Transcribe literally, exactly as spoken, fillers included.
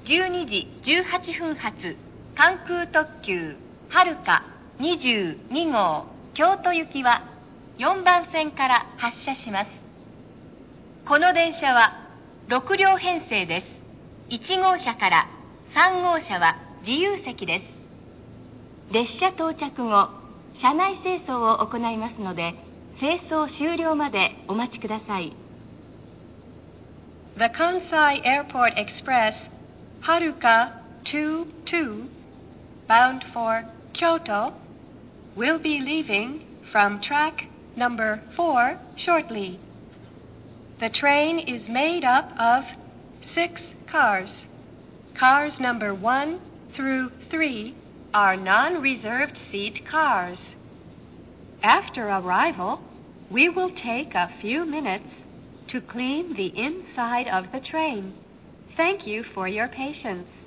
じゅうにじじゅうはっぷん発関空特急はるかにじゅうにごう京都行きはよんばん線から発車します。この電車はろくりょう編成です。いちごうしゃからさんごうしゃは自由席です。列車到着後、車内清掃を行いますので、清掃終了までお待ちください。The Kansai Airport Express Haruka two two bound for Kyoto will be leaving from track number four shortly. The train is made up of six cars. Cars number one through three are non-reserved seat cars. After arrival, we will take a few minutes to clean the inside of the train. Thank you for your patience.